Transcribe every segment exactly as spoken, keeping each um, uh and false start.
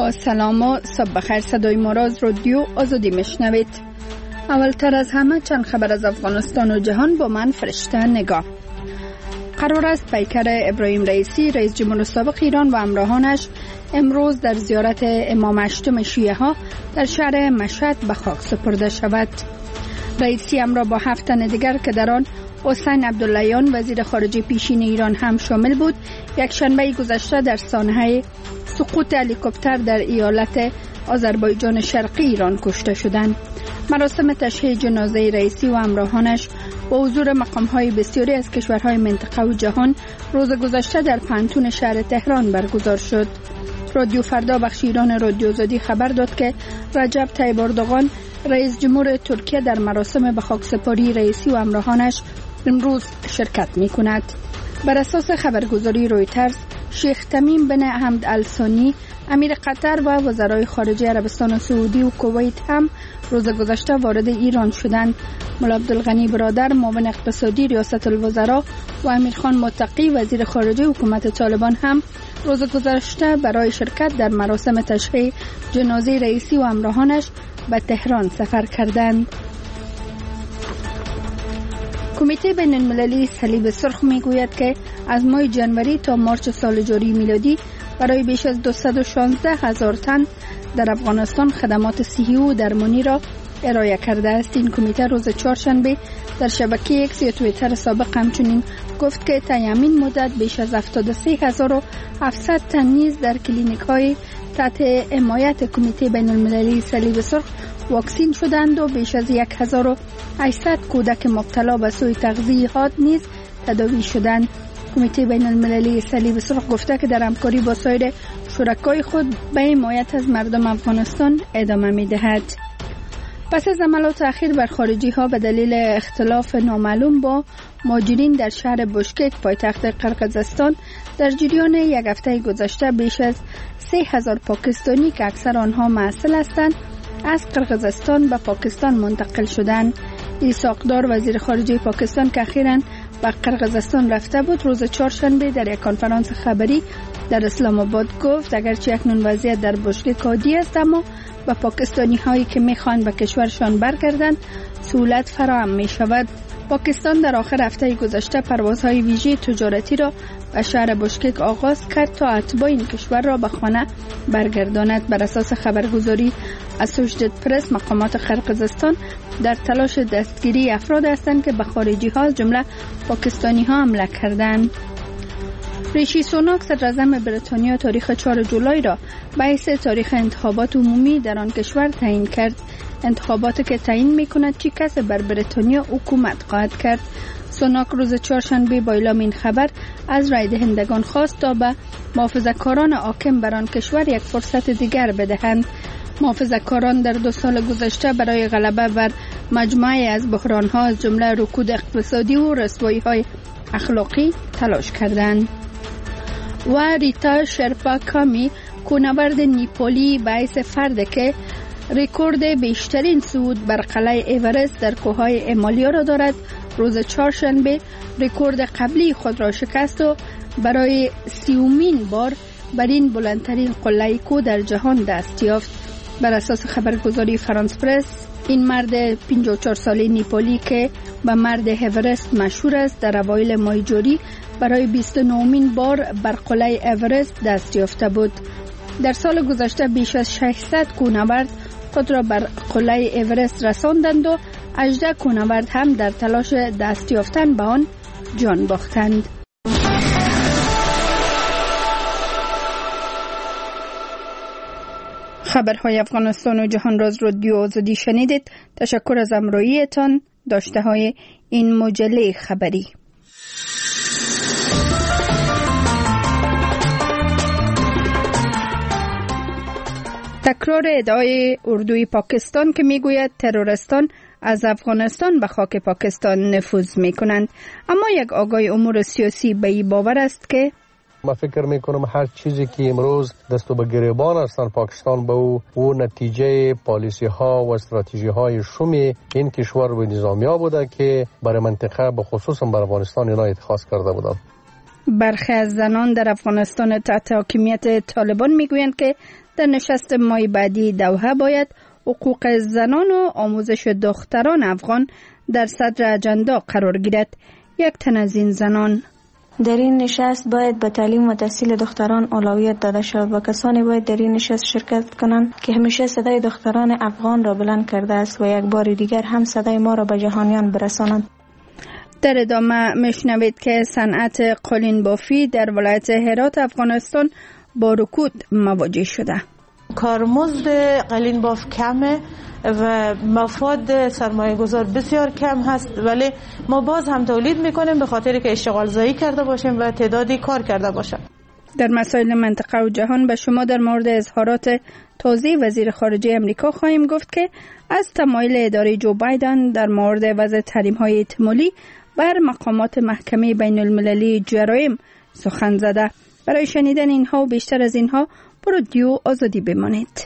با سلام و صبح بخیر. صدای ما را از رادیو آزادی میشنوید. اولتر از همه چند خبر از افغانستان و جهان با من فرشته نگاه. قرار است پیکر ابراهیم رئیسی رئیس جمهور سابق ایران و همراهانش امروز در زیارت امام هشتم شیعه ها در شهر مشهد به خاک سپرده شود. رئیسی همراه با هفت تن دیگر که در آن حسین عبداللهیان وزیر خارجه پیشین ایران هم شامل بود، یک شنبه گذشته در سانحه سقوط هلیکوپتر در ایالت آذربایجان شرقی ایران کشته شدند. مراسم تشییع جنازه رئیسی و همراهانش با حضور مقام‌های بسیاری از کشورهای منطقه و جهان روز گذشته در پانتون شهر تهران برگزار شد. رادیو فردا بخش ایران رادیو آزادی خبر داد که رجب طیب اردوغان رئیس جمهور ترکیه در مراسم به خاکسپاری رئیسی و همراهانش امروز شرکت می کند. بر اساس خبرگزاری رویترز، شیخ تمیم بن حمد الثانی امیر قطر و وزرای خارجه عربستان سعودی و کویت هم روز گذشته وارد ایران شدند. مولا عبدالغنی برادر معاون اقتصادی ریاست الوزراء و امیرخان متقی وزیر خارجه حکومت طالبان هم روز گذشته برای شرکت در مراسم تشییع جنازه رئیسی و همراهانش به تهران سفر کردند. کمیته بین المللی صلیب سرخ می گوید که از ماه جنوری تا مارچ سال جاری میلادی برای بیش از دویست و شانزده هزار تن در افغانستان خدمات صحی و درمانی را ارائه کرده است. این کمیته روز چهارشنبه در شبکه اکس یا توییتر سابق همچنین گفت که طی همین مدت بیش از هفتاد و سه هزار و هفتصد تن نیز در کلینیک های تحت حمایت کمیته بین المللی صلیب سرخ واکسین شدند و بیش از یک هزار و هشتصد کودک مبتلا به سوء تغذیه حاد نیز تداوی شدند. کمیته بین المللی صلیب سرخ گفته که در همکاری با سایر شرکای خود به حمایت از مردم افغانستان ادامه می‌دهد. پس از حملات اخیر بر خارجی ها به دلیل اختلاف نامعلوم با مهاجرین در شهر بشکک پایتخت قرقیزستان، در جریان یک هفته گذشته بیش از سه هزار پاکستانی که اکثر آنها معسل هستند از قرقیزستان به پاکستان منتقل شدند. ایساقدار وزیر خارجه پاکستان که اخیراً به قرقیزستان رفته بود، روز چهارشنبه در یک کنفرانس خبری در اسلام آباد گفت اگرچه اکنون وضعیت در بشکک عادی است، اما به پاکستانی هایی که میخوان به کشورشان برگردند سهولت فراهم می شود. پاکستان در آخر هفته گذشته پروازهای ویژه تجارتی را به شهر بشکک آغاز کرد تا اتباع این کشور را به خانه برگرداند. بر اساس خبرگزاری اسوشیتد پرس، مقامات قرقیزستان در تلاش دستگیری افراد هستند که به خارجی ها از جمله پاکستانی ها حمله کردند. ریشی سوناک صدراعظم بریتانیا تاریخ چهارم جولای را به حیث تاریخ انتخابات عمومی در آن کشور تعیین کرد. انتخاباتی که تعیین می‌کند چه کسی بر بریتانیا حکومت خواهد کرد. سوناک روز چهارشنبه با اعلام این خبر از رای دهندگان خواست تا به محافظه‌کاران حاکم بر آن کشور یک فرصت دیگر بدهند. محافظه‌کاران در دو سال گذشته برای غلبه بر مجموعه از بحران‌ها از جمله رکود اقتصادی و رسوایی‌های اخلاقی تلاش کردند. و ریتا شرپا کامی، کوهنورد نیپالی به حیث فرد که رکورد بیشترین صعود بر قلعه اورست در کوههای هیمالیا را دارد، روز چهارشنبه رکورد قبلی خود را شکست و برای سیومین بار بر این بلندترین قله کوه در جهان دست یافت. بر اساس خبرگزاری فرانس پرس، این مرد پنجاه و چهار ساله نیپالی که به مرد اورست مشهور است، در اوایل ماه جاری برای بیست و نهمین بار بر قلعه اورست دست یافته بود. در سال گذشته بیش از ششصد کوهنورد خود را بر قلعه اورست رساندند و هجده کوهنورد هم در تلاش دست یافتن به آن جان باختند. خبرهای افغانستان و جهان را از رادیو آزادی شنیدید. تشکر از همراهیتان. داشته های این مجله خبری. تکرار ادعای اردوی پاکستان که میگوید تروریستان از افغانستان به خاک پاکستان نفوذ میکنند، اما یک آگاهی امور سیاسی به این باور است که ما فکر میکنم هر چیزی که امروز دست و به گریبان هستن پاکستان به او او نتیجه پالیسی ها و استراتژی های شومی این کشور و نظامی ها بوده که برای منطقه به خصوص برای افغانستان اینا اتخاذ کرده بودند. برخی از زنان در افغانستان تحت حاکمیت طالبان میگویند که در نشست ماه بعدی دوحه باید حقوق زنان و آموزش دختران افغان در صدر اجندا قرار گیرد. یک تن از این زنان: در این نشست باید به تعلیم و تحصیل دختران اولویت داده شود و کسانی باید در این نشست شرکت کنند که همیشه صدای دختران افغان را بلند کرده است و یک بار دیگر هم صدای ما را به جهانیان برسانند. در ادامه میشنوید که صنعت قالین بافی در ولایت هرات افغانستان با رکود مواجه شده. کارمزد قالین باف کمه و مفاد سرمایه گذار بسیار کم هست، ولی ما باز هم تولید میکنیم به خاطر که اشتغال زایی کرده باشیم و تعدادی کار کرده باشیم. در مسائل منطقه و جهان به شما در مورد اظهارات تازه وزیر خارجه امریکا خواهیم گفت که از تمایل اداره جو بایدن در مورد وضع تحریم‌های احتمالی بر مقامات محکمه بین المللی جرایم سخن زده. برای شنیدن اینها و بیشتر از اینها با رادیو آزادی بمانید.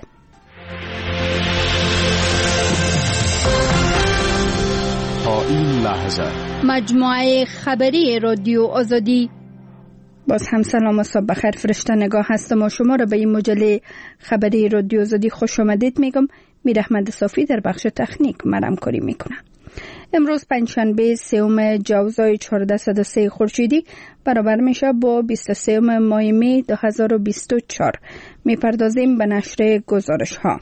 تا این لحظه مجموعه خبری رادیو آزادی. باز هم سلام و صبح بخیر. فرشته نگاه هستم و شما را به این مجله خبری رادیو آزادی خوش آمدید میگم. میر احمد صافی در بخش تکنیک مرام کاری میکنم. امروز پنجشنبه سوم جوزای چهارصد و سه خورشیدی برابر میشه با بیست و سه ماه می دو هزار و بیست و چهار. میپردازیم به نشر گزارش ها.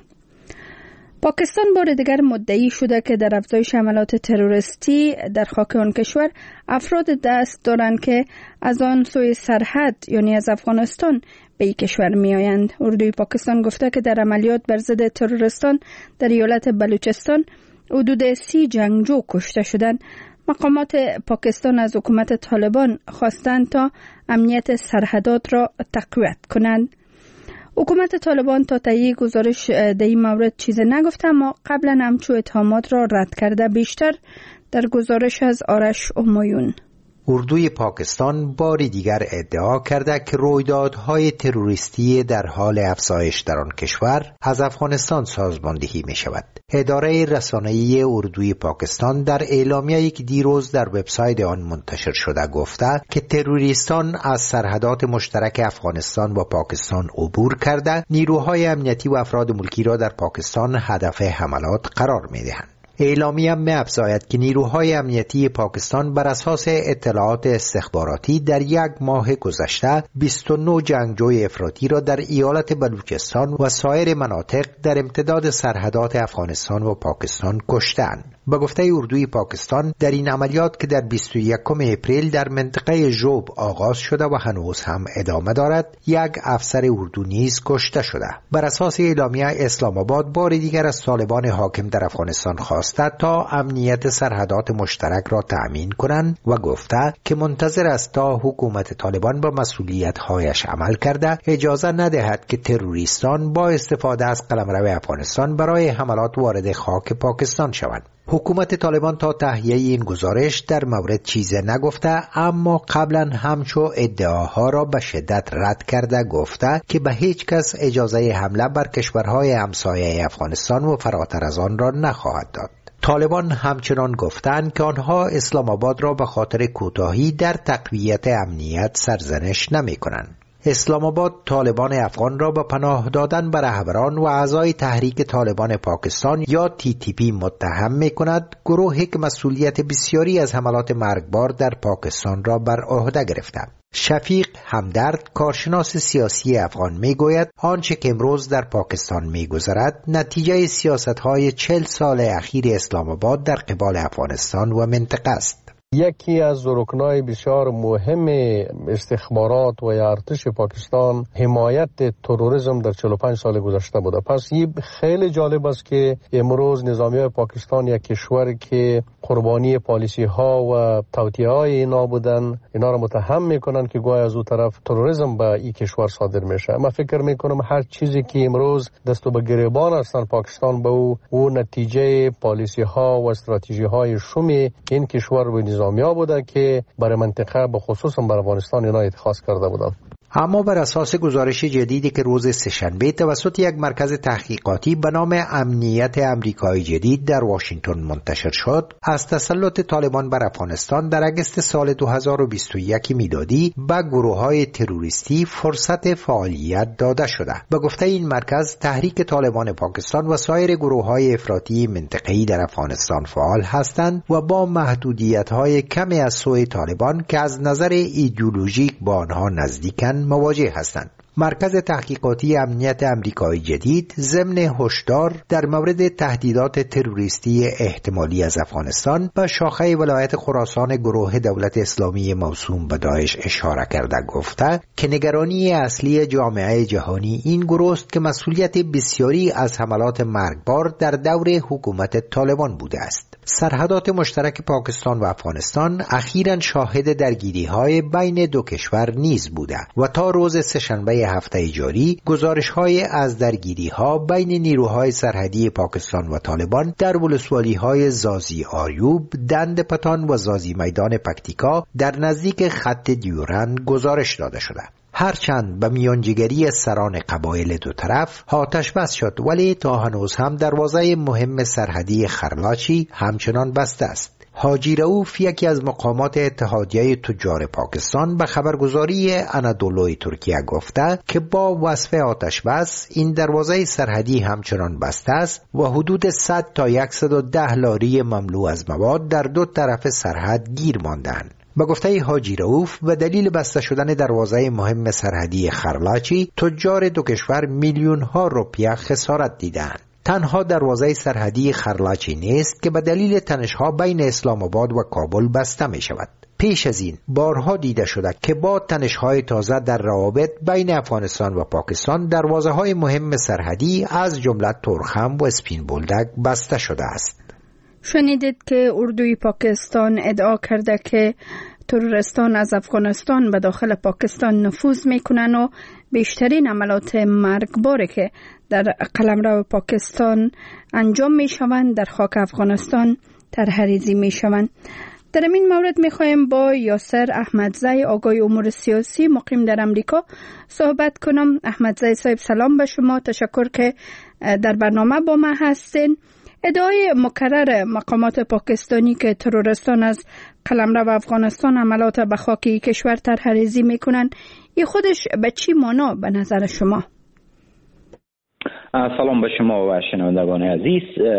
پاکستان بار دیگر مدعی شده که در افزایش حملات تروریستی در خاک آن کشور افراد دست دارند که از آن سوی سرحد یعنی از افغانستان به این کشور می آیند. اردوی پاکستان گفته که در عملیات بر ضد تروریستان در ایالت بلوچستان حدود سی جنگجو کشته شدند. مقامات پاکستان از حکومت طالبان خواستند تا امنیت سرحدات را تقویت کنند. حکومت طالبان تا تهیه گزارش در این مورد چیز نگفته، اما قبلا همچو اتهامات را رد کرده. بیشتر در گزارش از آرش همایون. اردوی پاکستان باری دیگر ادعا کرده که رویدادهای تروریستی در حال افزایش در آن کشور از افغانستان سازماندهی می شود. اداره رسانه‌ای اردوی پاکستان در اعلامیه‌ای که دیروز در وبسایت آن منتشر شده گفته که تروریستان از سرحدات مشترک افغانستان و پاکستان عبور کرده، نیروهای امنیتی و افراد ملکی را در پاکستان هدف حملات قرار می دهند. اعلامیه می‌افزاید که نیروهای امنیتی پاکستان بر اساس اطلاعات استخباراتی در یک ماه گذشته بیست و نه جنگجوی افراطی را در ایالت بلوچستان و سایر مناطق در امتداد سرحدات افغانستان و پاکستان کشتند. به گفته اردوی پاکستان در این عملیات که در بیست و یکم اپریل در منطقه ژوب آغاز شده و هنوز هم ادامه دارد، یک افسر اردو نیز کشته شده. بر اساس اعلامیه اسلام آباد بار دیگر از طالبان حاکم در افغانستان خواسته تا امنیت سرحدات مشترک را تأمین کنند و گفته که منتظر است تا حکومت طالبان با مسئولیت‌هایش عمل کرده اجازه ندهد که تروریستان با استفاده از قلمرو افغانستان برای حملات وارد خاک پاکستان شوند. حکومت طالبان تا تهیه این گزارش در مورد چیزی نگفته، اما قبلا همچو ادعاها را به شدت رد کرده گفته که به هیچ کس اجازه حمله بر کشورهای همسایه افغانستان و فراتر از آن را نخواهد داد. طالبان همچنان گفتند که آنها اسلام آباد را به خاطر کوتاهی در تقویت امنیت سرزنش نمی کنند. اسلام آباد طالبان افغان را به پناه دادن به رهبران و اعضای تحریک طالبان پاکستان یا تی تی پی متهم می کند، گروهی که مسئولیت بسیاری از حملات مرگبار در پاکستان را بر عهده گرفته. شفیق همدرد، کارشناس سیاسی افغان، می گوید آنچه که امروز در پاکستان می گذرد نتیجه سیاست‌های چهل سال اخیر اسلام آباد در قبال افغانستان و منطقه است. یکی از رکنای بسیار مهم استخبارات و ارتش پاکستان حمایت تروریسم در چهل و پنج سال گذشته بوده. پس این خیلی جالب است که امروز نظامیان پاکستان یک کشوری که قربانی پالیسی ها و توطئه های اینا بودن، اینا را متهم میکنن که گویا از اون طرف تروریسم به این کشور صادر میشه. من فکر میکنم هر چیزی که امروز دست به گریبان هستن پاکستان به او, او نتیجه پالیسی ها و استراتژی های شومی این کشور و نظامیا بوده که برای منطقه به خصوص برای افغانستان اینا اتخاذ کرده بودن. اما بر اساس گزارش جدیدی که روز سه‌شنبه توسط یک مرکز تحقیقاتی به نام امنیت امریکای جدید در واشنگتن منتشر شد، از تسلط طالبان بر افغانستان در اگست سال دو هزار و بیست و یک میلادی به گروه‌های تروریستی فرصت فعالیت داده شده. به گفته این مرکز، تحریک طالبان پاکستان و سایر گروه‌های افراطی منطقه‌ای در افغانستان فعال هستند و با محدودیت‌های کمی از سوی طالبان که از نظر ایدئولوژیک با آنها نزدیکند مواجه هستند. مرکز تحقیقاتی امنیت امریکای جدید ضمن هشدار در مورد تهدیدات تروریستی احتمالی از افغانستان به شاخه ولایت خراسان گروه دولت اسلامی موسوم به داعش اشاره کرده گفته که نگرانی اصلی جامعه جهانی این گروه است که مسئولیت بسیاری از حملات مرگبار در دور حکومت طالبان بوده است. سرحدات مشترک پاکستان و افغانستان اخیراً شاهد درگیری‌های بین دو کشور نیز بوده و تا روز سه‌شنبه هفته جاری گزارش‌های از درگیری‌ها بین نیروهای سرحدی پاکستان و طالبان در ولسوالی‌های زازی آریوب، دند پتان و زازی میدان پکتیکا در نزدیک خط دیورند گزارش داده شده. هرچند به میانجیگری سران قبایل دو طرف آتش بس شد، ولی تا هنوز هم دروازه مهم سرحدی خرلاچی همچنان بسته است. حاجی رؤوف، یکی از مقامات اتحادیه تجار پاکستان، به خبرگزاری انادولوی ترکیه گفته که با وصف آتش بس این دروازه سرحدی همچنان بسته است و حدود صد تا صد و ده لاری مملو از مواد در دو طرف سرحد گیر ماندند. به گفته حاجی رؤوف، به دلیل بسته شدن دروازه مهم سرحدی خرلاچی، تجار دو کشور میلیون ها روپیه خسارت دیدند. تنها دروازه سرحدی خرلاچی نیست که به دلیل تنش‌ها بین اسلام آباد و کابل بسته می شود. پیش از این بارها دیده شده که با تنش‌های تازه در روابط بین افغانستان و پاکستان دروازه‌های مهم سرحدی از جمله تورخم و اسپین بولدک بسته شده است. شنیدید که اردوی پاکستان ادعا کرده که تروریستان از افغانستان به داخل پاکستان نفوذ میکنن و بیشترین عملات مرگباری که در قلمرو پاکستان انجام میشوند در خاک افغانستان طرحریزی میشوند. در این مورد میخوایم با یاسر احمدزی، آگای امور سیاسی مقیم در امریکا صحبت کنم. احمدزی صاحب، سلام به شما، تشکر که در برنامه با ما هستین. ادعای مکرر مقامات پاکستانی که تروریستان از قلمرو افغانستان عملات به خاک کشور طرحریزی میکنن، این خودش به چی معنا به نظر شما؟ سلام به شما و شنوندگان عزیز.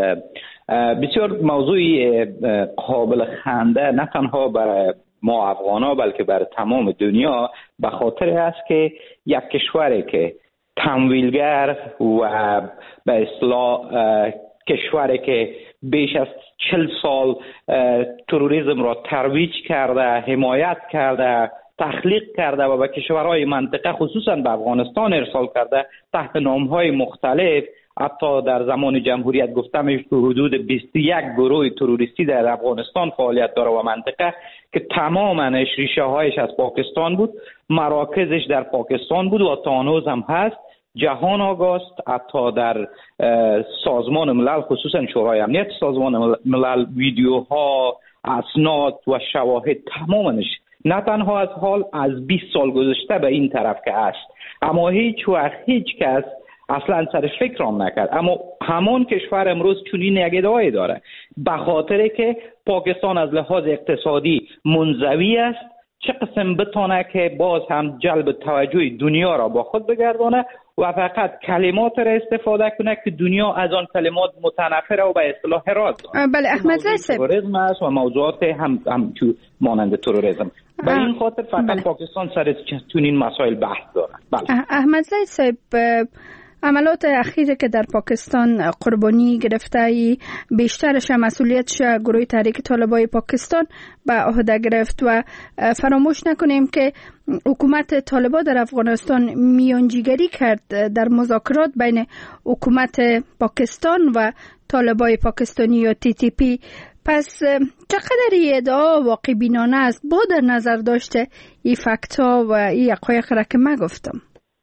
بسیار موضوع قابل خنده نه تنها برای ما افغانا بلکه برای تمام دنیا، به خاطر است که یک کشوری که تمویلگر و به اصطلاح کشوری که بیش از چل سال تروریسم را ترویج کرده، حمایت کرده، تخلیق کرده و به کشورهای منطقه خصوصا به افغانستان ارسال کرده تحت نامهای مختلف، حتی در زمان جمهوریت گفته میشه که حدود بیست و یک گروه تروریستی در افغانستان فعالیت داره و منطقه که تماماش ریشه هایش از پاکستان بود، مراکزش در پاکستان بود و تا هنوز هم هست. جهان آگاه است، حتی در سازمان ملل خصوصا شورای امنیت سازمان ملل ویدیوها، اسناد و شواهد تمامش نه تنها از حال از بیست سال گذشته به این طرف که است، اما هیچ وقت هیچ کس اصلا سر فکر هم نکرد. اما همان کشور امروز چنین یک ادعایی داره، به خاطر که پاکستان از لحاظ اقتصادی منزوی است، چه قسم بتونه که باز هم جلب توجه دنیا را با خود بگردانه و فقط کلمات را استفاده کنه که دنیا از آن کلمات متنفره و به اصطلاح حراج داره. بله احمدزی صاحب، تروریسم است و موضوعات هم هم مانند تروریسم. به این خاطر فقط بله. پاکستان سر چنین مسائل بحث داره. بله. احمدزی صاحب، عملات اخیری که در پاکستان قربانی گرفته، بیشترش مسئولیتش گروه تحریک طالبای پاکستان به عهده گرفت و فراموش نکنیم که حکومت طالبا در افغانستان میانجیگری کرد در مذاکرات بین حکومت پاکستان و طالبای پاکستانی یا تی تی پی. پس چقدر این ادعا واقع بینانه است با در نظر داشته این فکتا و این حقایق را که من گفتم؟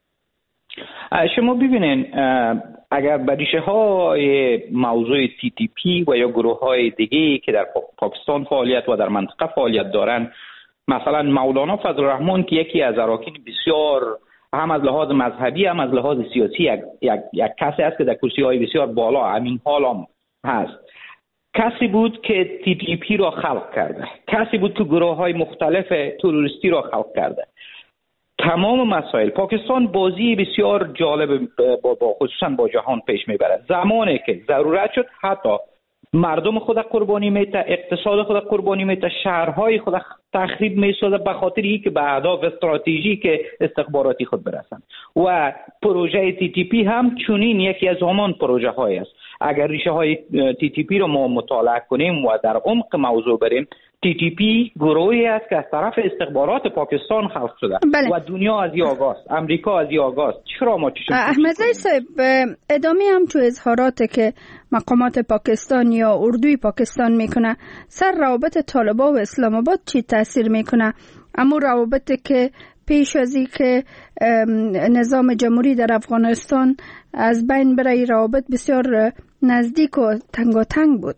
شما ببینین، اگر به ریشه های موضوع تی تی پی و یا گروه های دیگه که در پاکستان فعالیت و در منطقه فعالیت دارن مثلا مولانا فضل الرحمن که یکی از اراکین بسیار هم از لحاظ مذهبی هم از لحاظ سیاسی یک, یک, یک کسی است که در کرسی های بسیار بالا همین حال هم هست. کسی بود که تی تی پی را خلق کرده، کسی بود که گروه های مختلف تروریستی را خلق کرده. تمام مسائل پاکستان بازی بسیار جالب با, با خصوصا با جهان پیش میبره. زمانی که ضرورت شد حتی مردم خود قربانی میته، اقتصاد خود قربانی میته، شهرهای خود تخریب میسازه به خاطر اینکه به اهداف استراتژیک استخباراتی خود برسن. و پروژه تی تی پی هم چنین یکی از همان پروژه های است. اگر ریشه های تی تی پی رو ما مطالعه کنیم و در عمق موضوع بریم، تی تی پی گروهی است که از طرف استخبارات پاکستان خلق شده. بله. و دنیا از این آگاست، امریکا از این آگاست. چرا ما چشم احمدزی صاحب ادامه هم تو اظهاراتی که مقامات پاکستان یا اردوی پاکستان میکنه سر روابط طالبان و اسلام آباد چی تاثیر میکنه؟ اما روابطی که پیش از این که نظام جمهوری در افغانستان از بین بره، روابط بسیار نزدیک و تنگاتنگ بود.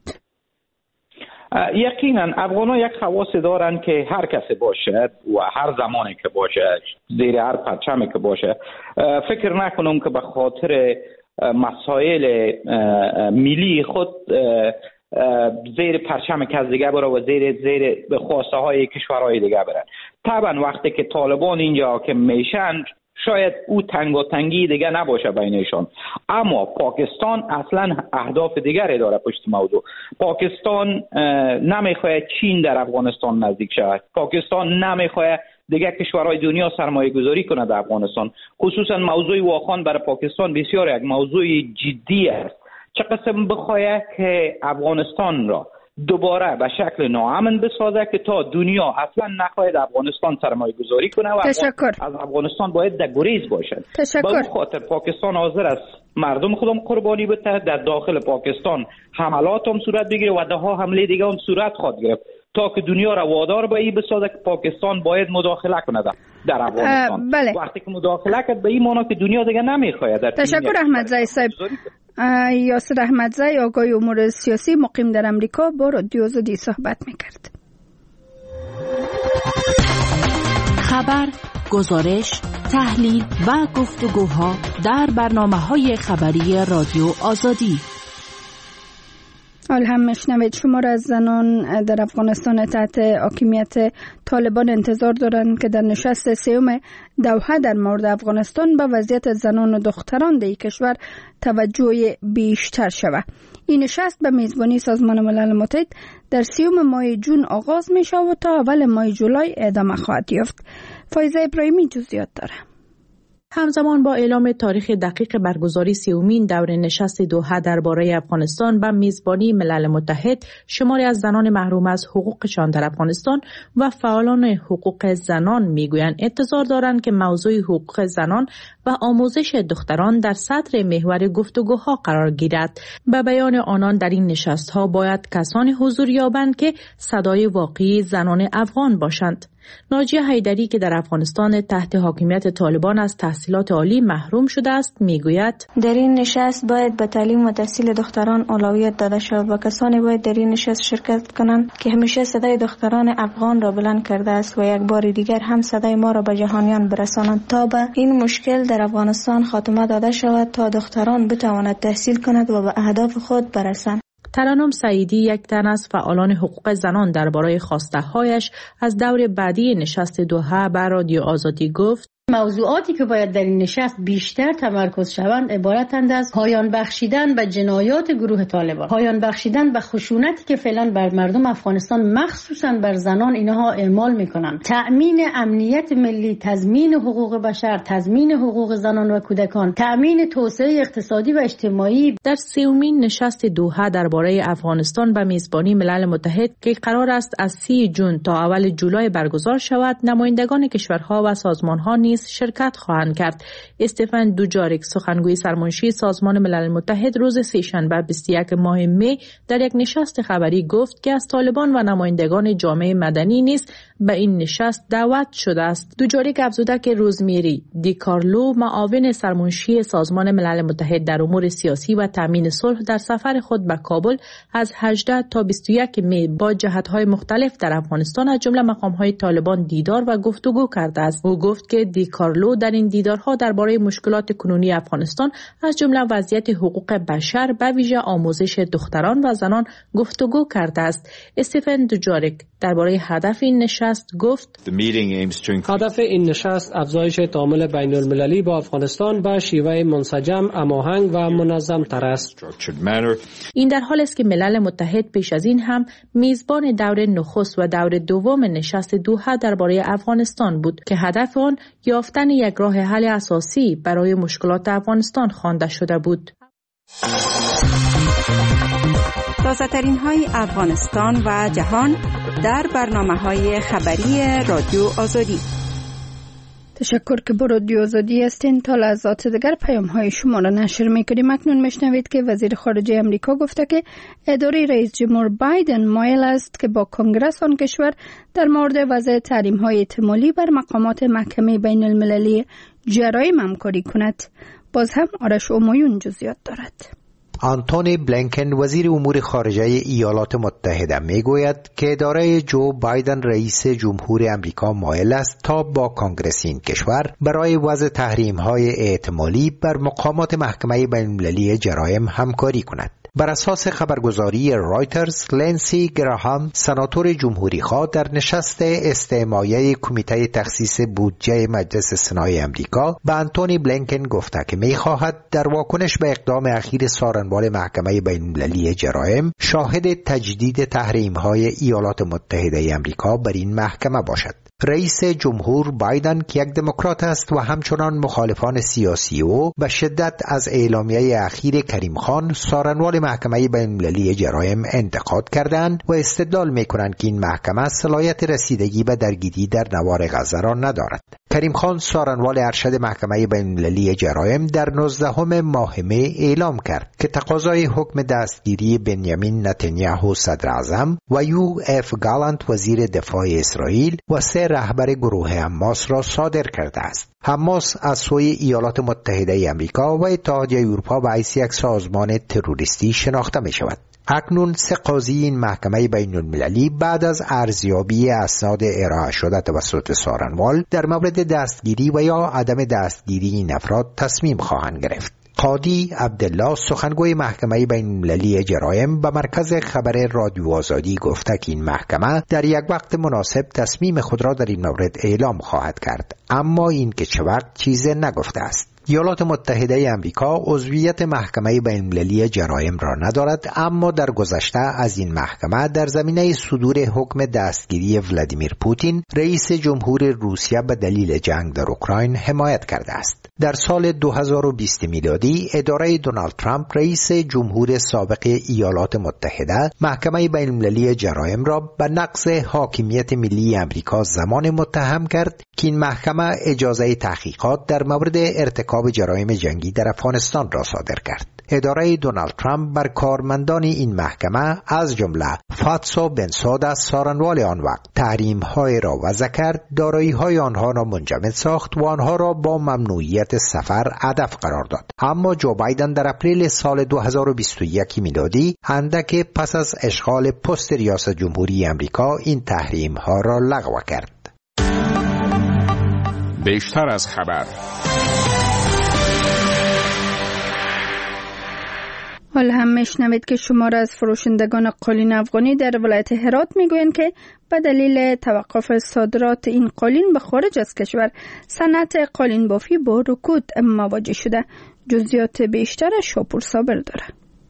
یقینا افغان‌ها یک خواص دارن که هر کسی باشه و هر زمانی که باشه زیر هر پرچمی که باشه فکر نکنم که به خاطر مسائل ملی خود زیر پرچم کس دیگه بره و زیر زیر خواسته های کشورهای دیگه بره. طبعا وقتی که طالبان اینجا حاکم میشن شاید او تنگ و تنگی دیگه نباشه بینشان، اما پاکستان اصلا اهداف دیگری داره پشت موضوع. پاکستان نمیخواد چین در افغانستان نزدیک شود، پاکستان نمیخواد دیگه کشورهای دنیا سرمایه گذاری کنه در افغانستان. خصوصا موضوع واخان برای پاکستان بسیار یک موضوع جدی است. چه قسم بخواه که افغانستان را دوباره به شکل ناامن بسازه که تا دنیا اصلا نخواهد افغانستان سرمایه گذاری کنه و تشکر. از افغانستان باید در گریز باشد. تشکر. به خاطر پاکستان حاضر است مردم خودم قربانی بده، در داخل پاکستان حملات هم صورت بگیره و ده ها حمله دیگه هم صورت خواهد گرفت تا که دنیا را وادار به این بسازه که پاکستان باید مداخله کنه در افغانستان. بله. وقتی که مداخله کرد به این معنی که دنیا دیگه نمیخواد. تشکر احمدزی صاحب. یاسر احمدزی آگاه امور سیاسی مقیم در امریکا با رادیو آزادی صحبت میکرد. خبر، گزارش، تحلیل و گفتگوها در برنامه‌های خبری رادیو آزادی. حال هم میشنوید شمار از زنان در افغانستان تحت حاکمیت طالبان انتظار دارند که در نشست سیوم دوحه در مورد افغانستان به وضعیت زنان و دختران در کشور توجه بیشتر شود. این نشست به میزبانی سازمان ملل متحد در سیوم ماه جون آغاز می شود و تا اول ماه جولای ادامه خواهد یافت. فایزه ابراهیمی جزئیات داره. همزمان با اعلام تاریخ دقیق برگزاری سیومین دور نشست دوحه درباره افغانستان به میزبانی ملل متحد، شماری از زنان محروم از حقوقشان در افغانستان و فعالان حقوق زنان میگویند انتظار دارند که موضوع حقوق زنان و آموزش دختران در صدر محور گفتگوها قرار گیرد. به بیان آنان در این نشست‌ها باید کسانی حضور یابند که صدای واقعی زنان افغان باشند. ناجیه حیدری که در افغانستان تحت حاکمیت طالبان از تحصیلات عالی محروم شده است میگوید در این نشست باید به تعلیم و تحصیل دختران اولویت داده شود و کسانی باید در این نشست شرکت کنند که همیشه صدای دختران افغان را بلند کرده است و یک بار دیگر هم صدای ما را به جهانیان برسانند تا به این مشکل در افغانستان خاتمه داده شود تا دختران بتواند تحصیل کند و به اهداف خود برسند. ترنم سعیدی یک تن از فعالان حقوق زنان درباره خواسته‌هایش از دور بعدی نشست دوحه بر رادیو آزادی گفت موضوعاتی که باید در این نشست بیشتر تمرکز شوند عبارتند از پایان بخشیدن به جنایات گروه طالبان، پایان بخشیدن به خشونتی که فعلا بر مردم افغانستان مخصوصا بر زنان اینها اعمال میکنند، تأمین امنیت ملی، تضمین حقوق بشر، تضمین حقوق زنان و کودکان، تأمین توسعه اقتصادی و اجتماعی. در سیومین نشست دوحه درباره افغانستان به میزبانی ملل متحد که قرار است از سی جون تا اول جولای برگزار شود، نمایندگان کشورها و سازمانها نیز نیز شرکت خواهند کرد. استفن دوجاریک سخنگوی سرمنشی سازمان ملل متحد روز سه‌شنبه بیست و یکم ماه می در یک نشست خبری گفت که از طالبان و نمایندگان جامعه مدنی نیز به این نشست دعوت شده است. دوجاریک افزوده که روزمیری دی کارلو معاون سرمنشی سازمان ملل متحد در امور سیاسی و تامین صلح در سفر خود به کابل از هجده تا بیست و یک می با جهت‌های مختلف در افغانستان از جمله مقام‌های طالبان دیدار و گفتگو کرده است. او گفت که دی کارلو در این دیدارها درباره مشکلات کنونی افغانستان از جمله وضعیت حقوق بشر به ویژه آموزش دختران و زنان گفتگو کرده است. استفن دوجاریک درباره هدف این نشست گفت: هدف این نشست افزایش تعامل بین المللی با افغانستان به شیوه منسجم، هماهنگ و منظم تر است. این در حالی است که ملل متحد پیش از این هم میزبان دور نخست و دور دوم نشست دوحه درباره افغانستان بود که هدف آن یافتن یک راه حل اساسی برای مشکلات افغانستان خوانده شده بود. تازه‌ترین های افغانستان و جهان در برنامه‌های خبری رادیو آزادی. تشکر که با رادیو آزادی هستین. تا لحظات دیگر پیام های شما را نشر میکنیم. اکنون میشنوید که وزیر خارجه امریکا گفته که اداره رئیس جمهور بایدن مایل است که با کنگره آن کشور در مورد وضع تحریم های احتمالی بر مقامات محکمه بین المللی جرایم همکاری کند. باز هم آرش اومایون جزئیات دارد. آنتونی بلینکن وزیر امور خارجه ایالات متحده میگوید که اداره جو بایدن رئیس جمهور امریکا مایل است تا با کنگره این کشور برای وضع تحریم‌های احتمالی بر مقامات محکمه بین‌المللی جرایم همکاری کند. بر اساس خبرگزاری رایترز، لنسی گراهام، سناتور جمهوری خواه در نشست استماعی کمیته تخصیص بودجه مجلس سنای امریکا به آنتونی بلینکن گفته که می‌خواهد در واکنش به اقدام اخیر سارنوال محکمه بین‌المللی جرایم شاهد تجدید تحریم‌های ایالات متحده امریکا بر این محکمه باشد. رئیس جمهور بایدن که یک دموکرات است و همچنان مخالفان سیاسی او به شدت از اعلامیه اخیر کریم خان سارنوال محکمه بین‌المللی جرایم انتقاد کردند و استدلال می‌کنند که این محکمه صلاحیت رسیدگی به درگیری در نوار غزه را ندارد. کریم خان سارنوال ارشد محکمه بین‌المللی جرایم در نوزدهم ماه می اعلام کرد که تقاضای حکم دستگیری بنیامین نتانیاهو صدر اعظم و یو اف گالانت وزیر دفاع اسرائیل و سه رهبر گروه حماس را صادر کرده است. حماس از سوی ایالات متحده امریکا و اتحادیه اروپا به حیث یک سازمان تروریستی شناخته می شود. اکنون سه قاضی این محکمه بین المللی بعد از ارزیابی اسناد ارائه شده توسط سارنوال در مورد دستگیری و یا عدم دستگیری این افراد تصمیم خواهند گرفت. قاضی عبدالله سخنگوی محکمه بین المللی جرایم به مرکز خبر رادیو آزادی گفته که این محکمه در یک وقت مناسب تصمیم خود را در این مورد اعلام خواهد کرد، اما این که چه وقت چیز نگفته است. ایالات متحده امریکا عضویت محکمه بین‌المللی جرایم را ندارد، اما در گذشته از این محکمه در زمینه صدور حکم دستگیری ولادیمیر پوتین رئیس جمهور روسیه به دلیل جنگ در اوکراین حمایت کرده است. در سال دو هزار و بیست میلادی اداره دونالد ترامپ رئیس جمهور سابق ایالات متحده محکمه بین‌المللی جرایم را به نقض حاکمیت ملی امریکا زمان متهم کرد که این محکمه اجازه تحقیقات در مورد ارتکاب جرایم جنگی در افغانستان را صادر کرد. اداره دونالد ترامپ بر کارمندان این محکمه از جمله فاتسو بنسودا سارنوال آن وقت تحریم‌های را وضع کرد، دارایی‌های آنها را منجمد ساخت و آنها را با ممنوعیت سفر هدف قرار داد. اما جو بایدن در اپریل سال دو هزار و بیست و یک میلادی اندک پس از اشغال پست ریاست جمهوری امریکا این تحریم‌ها را لغو کرد. بیشتر از خبر. حالا هم میشنوید که شمار از فروشندگان قالین افغانی در ولایت هرات میگویند که به دلیل توقف صادرات این قالین به خارج از کشور صنعت قالین بافی با رکود مواجه شده. جزئیات بیشتر شاپور صابر داره.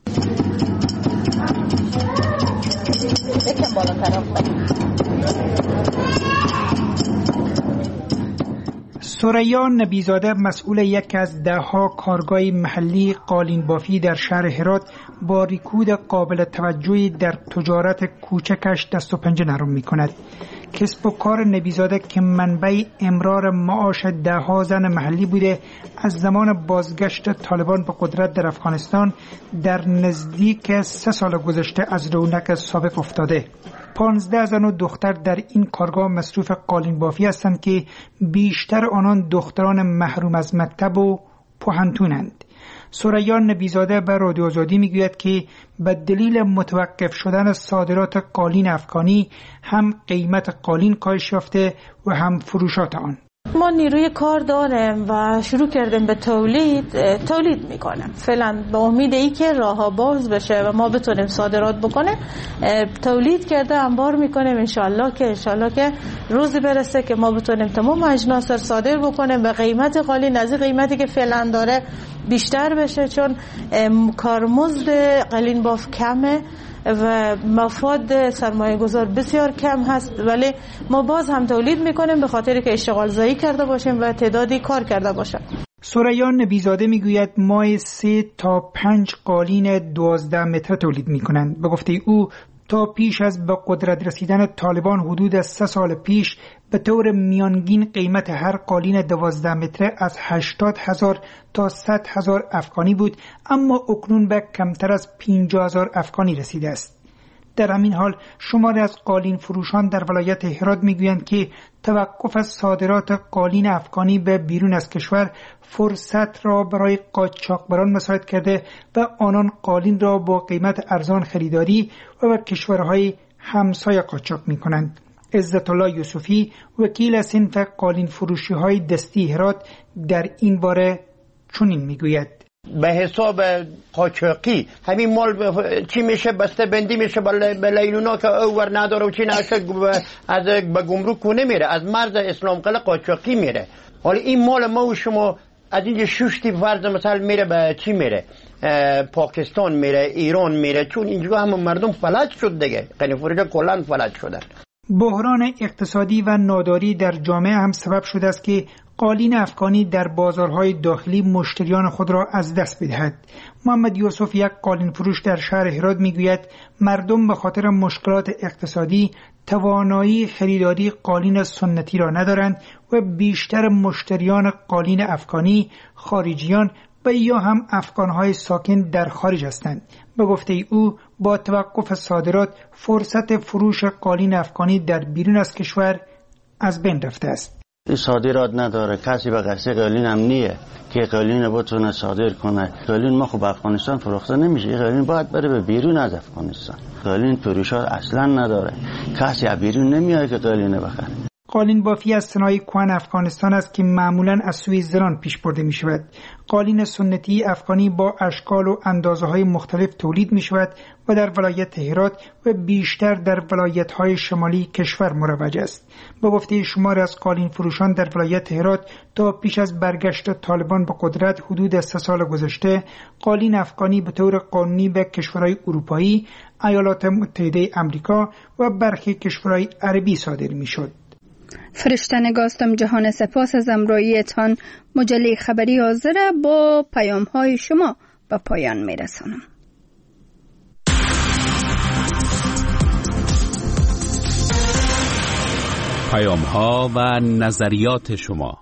ثریا نبیزاده مسئول یک از دهها کارگاه محلی قالین بافی در شهر هرات با رکود قابل توجهی در تجارت کوچکش دست و پنجه نرم می کند. کسب و کار نبیزاده که منبع امرار معاش دهها زن محلی بوده از زمان بازگشت طالبان به قدرت در افغانستان در نزدیک سه سال گذشته از رونق سابق افتاده. پانزده زن و دختر در این کارگاه مصروف قالین بافی هستند که بیشتر آنان دختران محروم از مکتب و پوهنتونند. ثریا نبیزاده به رادیو آزادی میگوید که به دلیل متوقف شدن صادرات قالین افغانی هم قیمت قالین کاهش یافته و هم فروشات آن. ما نیروی کار داریم و شروع کردیم به تولید تولید میکنیم فعلا به امید ای که راهها باز بشه و ما بتونیم صادرات بکنیم. تولید کرده انبار میکنیم انشالله که انشالله که روزی برسه که ما بتونیم تمام اجناس رو صادر بکنیم به قیمت قالین از قیمتی که فعلا داره بیشتر بشه، چون کارمزد قالین باف کمه و مفاد سرمایه گذار بسیار کم هست، ولی ما باز هم تولید میکنیم به خاطر که اشتغال زایی کرده باشیم و تعدادی کار کرده باشیم. ثریا نبیزاده میگوید ماه سه تا پنج قالین دوازده متر تولید میکنند. به گفته او تا پیش از به قدرت رسیدن طالبان حدود از سه سال پیش به طور میانگین قیمت هر قالین دوازده متره از هشتاد هزار تا صد هزار افغانی بود، اما اکنون به کمتر از پنجاه هزار افغانی رسیده است. در همین حال شماری از قالین فروشان در ولایت هرات میگویند که توقف صادرات قالین افغانی به بیرون از کشور فرصت را برای قاچاقبران مساعد کرده و آنان قالین را با قیمت ارزان خریداری و به کشورهای همسایه قاچاق میکنند. عزت الله یوسفی وکیل صنف قالین فروشی های دستی هرات در این باره چنین میگوید: به حساب قاچاقی همین مال چی میشه بسته بندی میشه به لیلونا که اوور نداره و چی نشه از به گمرک کنه میره، از مرز اسلام قلعه قاچاقی میره. حالا این مال ما و شما از اینجا ششتی فرض مثلا میره به چی میره؟ پاکستان میره، ایران میره، چون اینجا هم مردم فلج شد دیگه، قالین فروشا کلا فلج شدن. بحران اقتصادی و ناداری در جامعه هم سبب شده است که قالین افغانی در بازارهای داخلی مشتریان خود را از دست بدهد. محمد یوسف یک قالین فروش در شهر هرات میگوید مردم به خاطر مشکلات اقتصادی توانایی خریداری قالین سنتی را ندارند و بیشتر مشتریان قالین افغانی خارجیان و یا هم افغانهای ساکن در خارج هستند. به گفته او با توقف صادرات فرصت فروش قالین افغانی در بیرون از کشور از بین رفته است. این صادرات نداره، کسی به قصد قالین هم نیه که قالین بتونه صادر کنه. قالین ما خب افغانستان فروخته نمیشه، این قالین باید بره به بیرون از افغانستان. قالین فروشات اصلا نداره، کسی از بیرون نمیاد که قالین بخره. قالین بافی از صنایع کهن افغانستان است که معمولاً از سوی زنان پیش برده می شود. قالین سنتی افغانی با اشکال و اندازه های مختلف تولید می شود و در ولایت هرات و بیشتر در ولایت های شمالی کشور مروج است. به گفته شمار از قالین فروشان در ولایت هرات تا پیش از برگشت طالبان به قدرت حدود سه سال گذشته قالین افغانی به طور قانونی به کشورهای اروپایی، ایالات متحده آمریکا و برخی کشورهای عربی صادر می شد. فرشته نگاستم جهان، سپاس از امراییتان. مجله خبری حاضر با پیام های شما به پایان می رسانم. پیام ها و نظریات شما.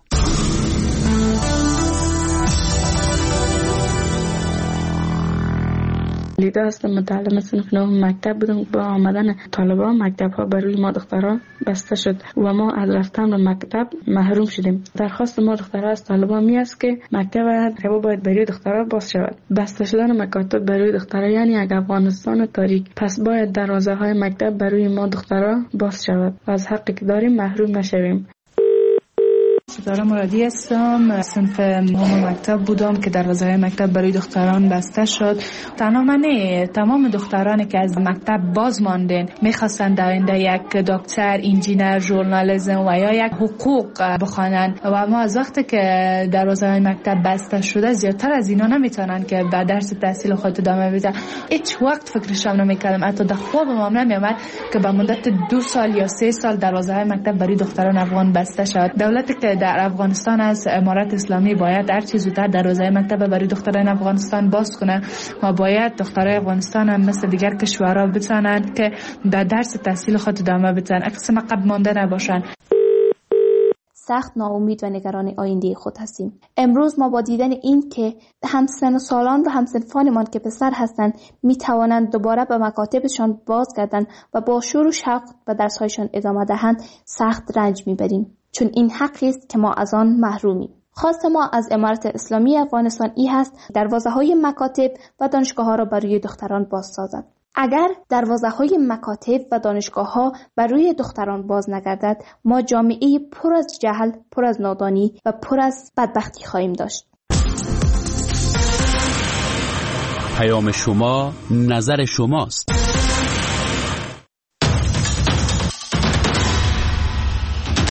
لیده هستم، متعلم صنف نهم مکتب بودم. با آمدن طالبان مکتب ها برای ما دختران بسته شد و ما از رفتن به مکتب محروم شدیم. درخواست ما دخترها از طالبان می است که مکتب هوا باید برای دخترها باز شود. بسته شدن مکاتب برای دخترها یعنی یک افغانستان تاریک، پس باید دروازه های مکتب برای ما دخترها باز شود و از حقی که داریم محروم نشویم. ستاره مرادی هستم، صنف نهم مکتب بودم که دروازه‌های مکتب برای دختران بسته شد. تنها من تمام دخترانی که از مکتب باز ماندن میخواستند آینده یک دکتر، انجینر، ژورنالیسم و یا یک حقوق بخوانند و ما از وقتی که دروازه‌های مکتب بسته شده زیادتر از اینا نمیتونن که به درس تحصیل خود ادامه بدن. هیچ وقت فکرش هم نمیکردم، حتی در خوابم هم نمیومد که به مدت دو سال یا سه سال دروازه‌های مکتب برای دختران افغان بسته شد. دولتی که در افغانستان از امارت اسلامی باید هر چه زودتر دروازه مکتب برای دختران افغانستان باز کنه و باید دخترای افغانستان هم مثل دیگر کشورها بتونند که در درس تحصیل خود ادامه بدن، قسم عقب مانده نباشند. سخت ناامید و نگران آینده خود هستیم. امروز ما با دیدن این که همسن سالان و همسنفانمان که پسر هستند می توانند دوباره به مکاتبشان بازگردند و با شور و شوق و درسهایشان ادامه دهند سخت رنج میبریم، چون این حقی است که ما از آن محرومیم. خواست ما از امارت اسلامی افغانستان ای هست دروازه‌های مکاتب و دانشگاه‌ها را برای دختران باز سازد. اگر دروازه‌های مکاتب و دانشگاه‌ها برای دختران باز نگردد، ما جامعه پر از جهل، پر از نادانی و پر از بدبختی خواهیم داشت. پیام شما، نظر شماست.